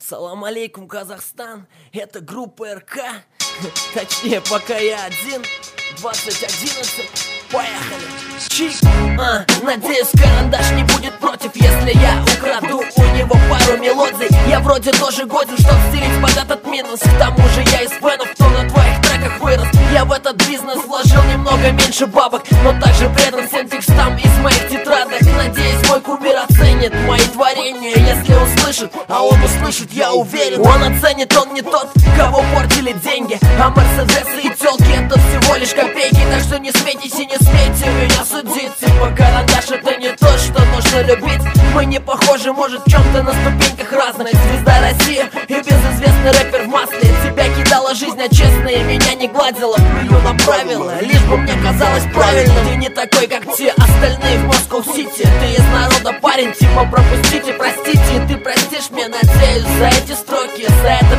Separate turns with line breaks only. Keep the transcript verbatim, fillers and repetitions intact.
Салам алейкум, Казахстан, это группа эр ка. Точнее, пока я один. Двадцать одиннадцать, поехали. Чик, а, надеюсь, карандаш не будет против, если я украду у него пару мелодий. Я вроде тоже годен, чтоб стелить под этот минус. К тому же я из фэнов, кто на твоих треках вырос. Я в этот бизнес вложил немного меньше бабок, но также предан всем текстам из моих тетрадок. Надеюсь, мой кумир оценит мои творения, если услышит, а он услышит, я уверен. Он оценит, он не тот, кого портили деньги, а мерседесы и тёлки это всего лишь копейки. Так что не смейтесь и не смейте меня судить. Типа карандаш это не то, что нужно любить. Мы не похожи, может, в чем-то на ступеньках разных. Звезда России и безызвестный рэпер в масле. Тебя кидала жизнь, а честная меня не гладила. Плюю на правила, лишь бы мне казалось правильным. Ты не такой, как те остальные в Москва-Сити. Ты из народа парень, типа пропустите, простите. И ты простишь мне, надеюсь, за эти строки, за это